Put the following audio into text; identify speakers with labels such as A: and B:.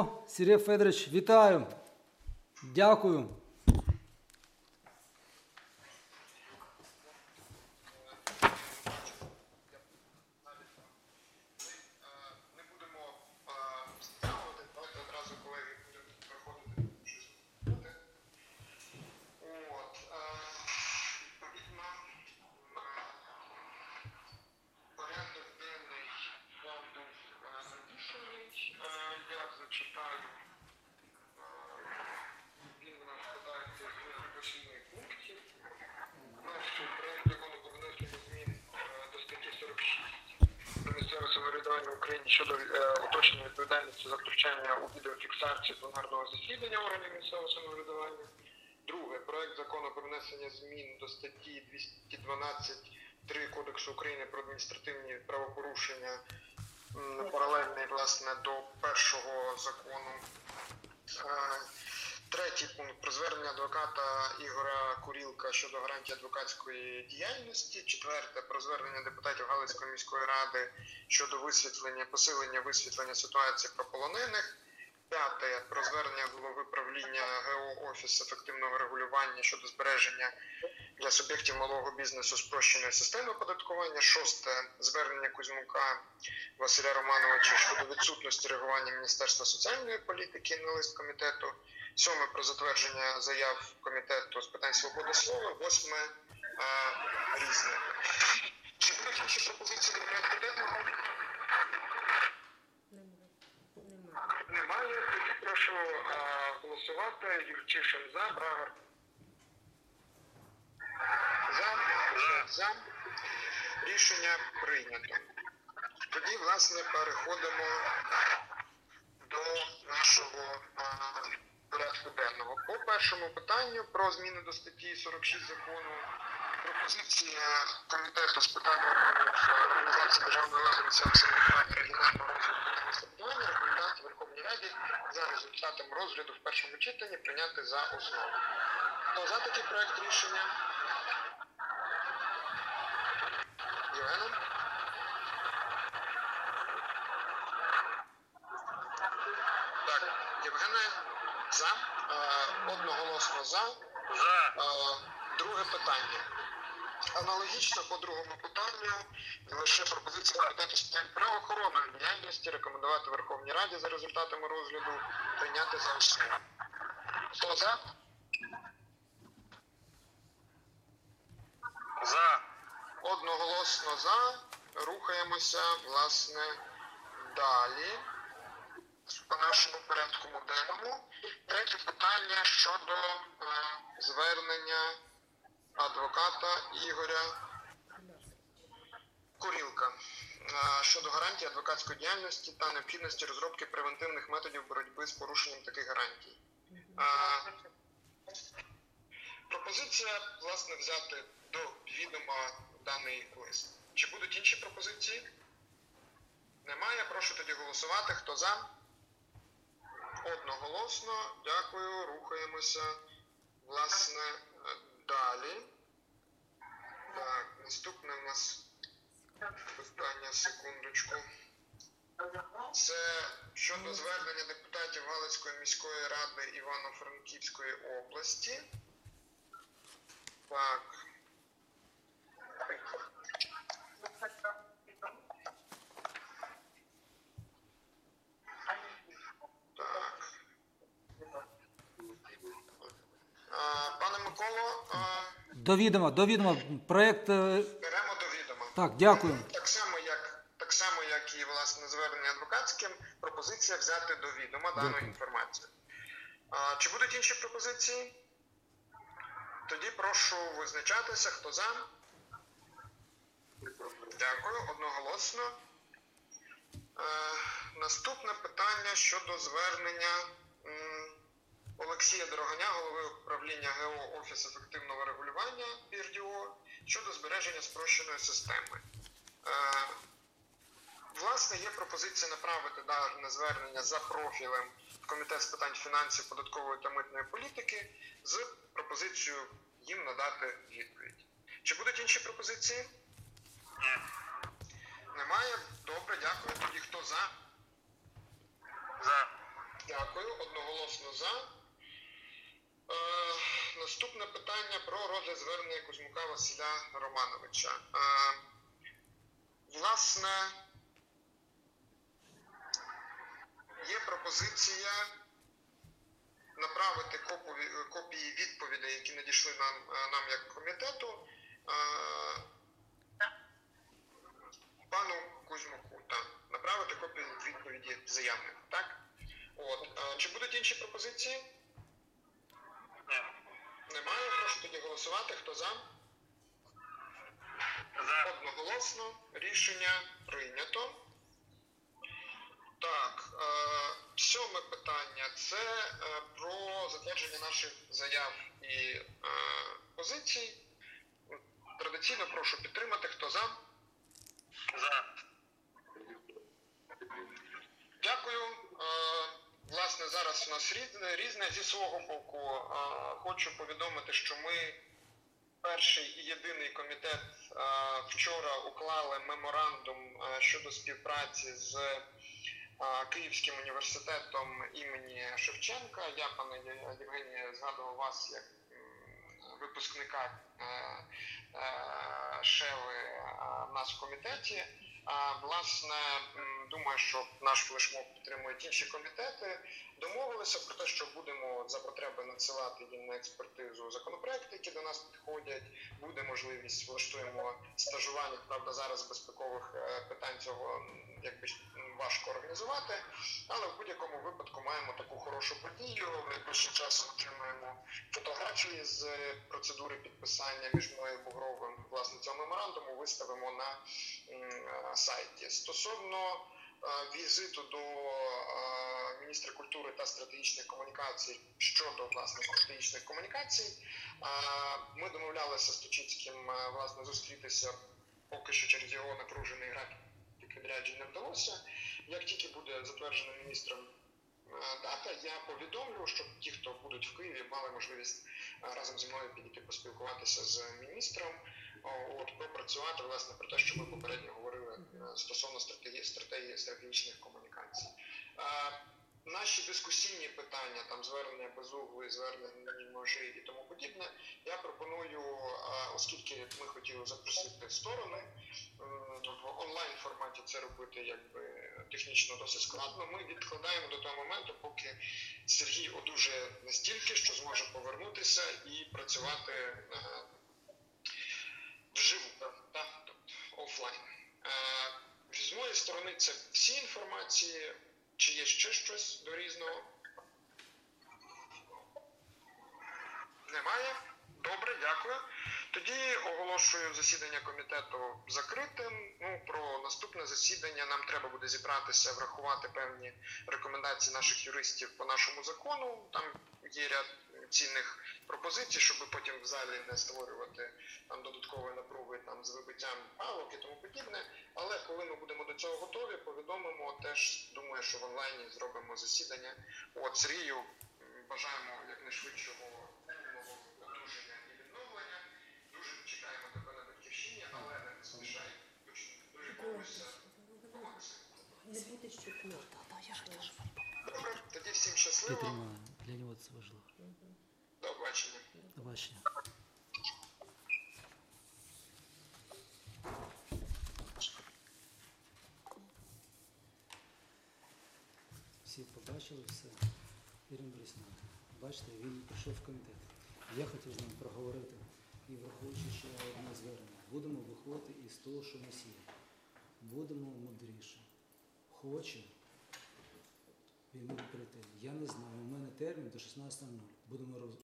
A: Микола, Сергій Федорович, вітаю. Дякую.
B: Я зачитаю, він у нас складається з редакційних пунктів. Перший проект закону про внесення змін до статті 46 про місцеве самоврядування в Україні щодо уточнення відповідальності за втручання у відеофіксацію пленарного засідання органів місцевого самоврядування. Друге, проект закону про внесення змін до статті 212.3 Кодексу України про адміністративні правопорушення, паралельний, власне, до першого закону. Третій пункт про звернення адвоката Ігоря Курілка щодо гарантії адвокатської діяльності. Четверте про звернення депутатів Галицької міської ради щодо посилення висвітлення ситуації про полонених. П'яте про звернення голови правління ГО «Офіс ефективного регулювання» щодо збереження для суб'єктів малого бізнесу спрощеної системи оподаткування. Шосте звернення Кузьмука Василя Романовича щодо відсутності реагування Міністерства соціальної політики на лист комітету. Сьоме про затвердження заяв комітету з питань свободи слова. Восьме різне. Чи будуть інші пропозиції до проекту денного? Немає. Тоді прошу голосувати. Юрчишин за, Брагар. За. Рішення прийнято. Тоді, власне, переходимо до нашого порядку денного. По першому питанню про зміни до статті 46 закону, пропозиція комітету з питань організації державної влади місцевого самоврядування регіонального розвитку рекомендації Верховній Раді за результатом розгляду в першому читанні прийняти за основу. Хто за такий проект рішення? Євгеном? Так, Євгене, за. Одноголосно за. Друге питання. Аналогічно по другому питанню лише пропозиція комітету з питань правоохоронної діяльності рекомендувати Верховній Раді за результатами розгляду прийняти за основу. Хто за? За. Одноголосно за. Рухаємося, власне, далі по нашому порядку денному. Третє питання щодо звернення адвоката Ігоря Курілка щодо гарантії адвокатської діяльності та необхідності розробки превентивних методів боротьби з порушенням таких гарантій. Пропозиція, власне, взяти до відома даний лист. Чи будуть інші пропозиції? Немає. Прошу тоді голосувати. Хто за? Одноголосно. Дякую. Рухаємося, власне, далі. Так, наступне у нас питання, секундочку. Це щодо звернення депутатів Галицької міської ради Івано-Франківської області. Так. Пане Миколо,
A: До відома. Проект...
B: беремо до відома.
A: Так, дякую.
B: Так само, як і, власне, звернення адвокатським, пропозиція взяти до відома дану інформацію. Чи будуть інші пропозиції? Тоді прошу визначатися. Хто за? Дякую. Одноголосно. Наступне питання щодо звернення Олексія Дороганя, голови управління ГО «Офіс ефективного регулювання» ПірДіО, щодо збереження спрощеної системи. Власне, є пропозиція направити дане звернення за профілем в Комітет з питань фінансів, податкової та митної політики з пропозицією їм надати відповідь. Чи будуть інші пропозиції? Ні. Немає? Добре, дякую. Тоді хто за? За. Дякую. Одноголосно за. Наступне питання про розгляд звернення Кузьмука Василя Романовича. Власне, є пропозиція направити копії відповідей, які надійшли нам як комітету, пану Кузьмуку. Направити копію відповіді заявнику, так? Чи будуть інші пропозиції? Немає. Прошу тоді голосувати. Хто за? Одноголосно. Рішення прийнято. Так, сьоме питання – це про затвердження наших заяв і позицій. Традиційно прошу підтримати. Хто за? За. Дякую. Власне, зараз у нас різне. Зі свого боку хочу повідомити, що ми перший і єдиний комітет вчора уклали меморандум щодо співпраці з Київським університетом імені Шевченка. Я, пане Євгенія, згадував вас як випускника ШЕВи в нас в комітеті. Власне, думаю, що наш флешмоб підтримують інші комітети. Домовилися про те, що будемо за потреби надсилати їм на експертизу законопроекти, які до нас підходять. Буде можливість, влаштуємо стажування. Правда, зараз безпекових питань цього якби важко організувати. Але в будь-якому випадку маємо таку хорошу подію. Найближчим часом отримаємо фотографії з процедури підписання між мною і Бугровим. Власне, цього меморандуму виставимо на сайті. Стосовно візиту до міністра культури та стратегічних комунікацій щодо, власне, стратегічних комунікацій, ми домовлялися з Точицьким, власне, зустрітися поки що через його напружений графік відряджень не вдалося. Як тільки буде затверджена міністром дата, я повідомлю, щоб ті, хто будуть в Києві, мали можливість разом зі мною підійти поспілкуватися з міністром, пропрацювати, власне, про те, що ми попередньо говорили стосовно стратегії стратегічних комунікацій. Наші дискусійні питання, там звернення Безуглої, звернення Можі і тому подібне, я пропоную, оскільки ми хотіли запросити сторони, в онлайн форматі це робити якби технічно досить складно, ми відкладаємо до того моменту, поки Сергій одужає настільки, що зможе повернутися і працювати вживу, тобто офлайн. З моєї сторони це всі інформації. Чи є ще щось до різного? Немає? Добре, дякую. Тоді оголошую засідання комітету закритим. Про наступне засідання нам треба буде зібратися, врахувати певні рекомендації наших юристів по нашому закону. Там є ряд цінних пропозицій, щоб потім в залі не створювати там додаткової напруги там з вибиттям палок і тому подібне. Але коли ми будемо до цього готові, повідомимо. Теж думаю, що в онлайні зробимо засідання. Сергію бажаємо якнайшвидшого повного одужання і відновлення. Дуже чекаємо тебе на Батьківщині, але не поспішай. Дуже боюся помогти. Добре, тоді всім щасливо.
A: Підтримаю. Для нього це важливо.
B: До побачення.
A: До побачення. Всі побачили все. Ірина Борисівна, бачите, він прийшов в комітет. Я хотів з ним проговорити і враховуючи ще одне звернення. Будемо виходити із того, що нас є. Будемо мудріше. Хочемо. Він може прийти. Я не знаю, у мене термін до 16:00. Будемо